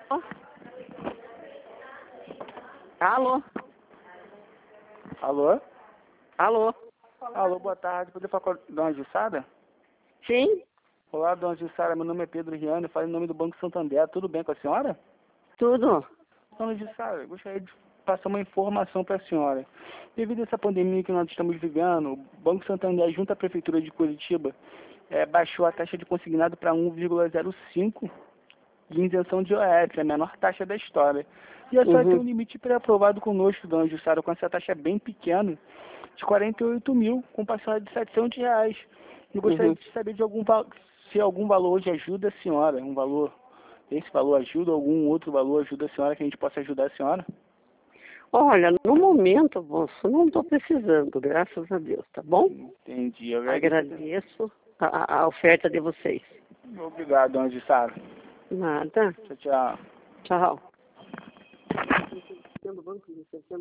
Alô? Alô? Alô? Alô, boa tarde. Poder falar com a dona Jussara? Sim? Olá, dona Jussara. Meu nome é Pedro Riano. Eu falo em nome do Banco Santander. Tudo bem com a senhora? Tudo? Dona Jussara, eu gostaria de passar uma informação para a senhora. Devido a essa pandemia que nós estamos vivendo, o Banco Santander, junto à Prefeitura de Curitiba, baixou a taxa de consignado para 1,05 de isenção de IOF, a menor taxa da história. E a senhora tem um limite pré-aprovado conosco, dona Jussara, com essa taxa bem pequena, de 48 mil, com parcela de R$ 700. Eu gostaria de saber de se algum valor hoje ajuda a senhora, esse valor ajuda, algum outro valor ajuda a senhora, que a gente possa ajudar a senhora? Olha, no momento, moço, não estou precisando, graças a Deus, tá bom? Entendi. Eu agradeço a oferta de vocês. Obrigado, dona Jussara. Nada. Tchau, tchau. Tchau.